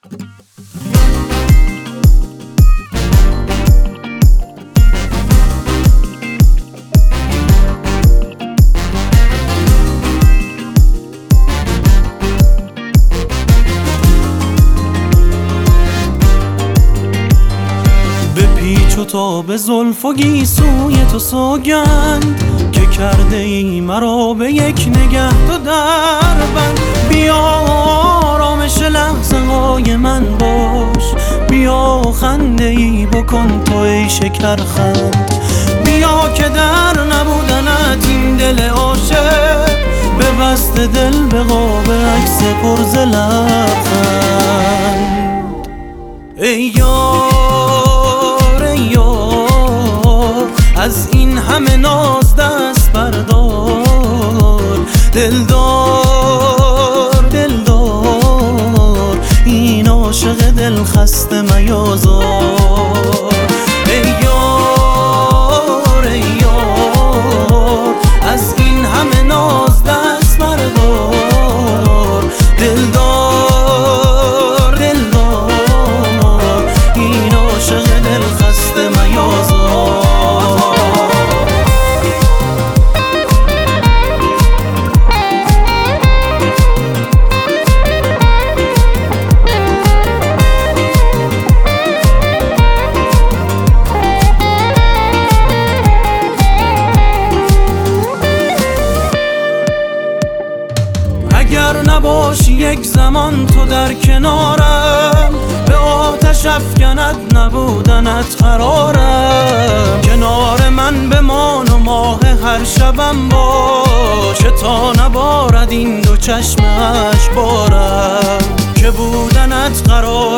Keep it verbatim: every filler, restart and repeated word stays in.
پیچ تا به زلف و گیسوی تو سوگند که کرده ای مرا به یک نگه تو در بند. بیا آرامش لحظه های من باش، بیا خنده ای بکن تو ای شکرخند. بیا که در نبودنت این دل عاشق ببسته دل به قاب عکس پر ز لبخند. ای یار یار از این همه ناز دست بردار، دلدار دلدار این عاشق دل خسته میازار. ای یار ای یار از این همه ناز دست بردار، دلدار دلدار این عاشق دل خسته میازار. اگر نباشی یک زمان تو در کنارم، به آتش افکند نبودنت قرارم. کنار من بمان و ماه هر شبم باش، تا نبارد این دو چشم اشکبارم. که بودنت قرار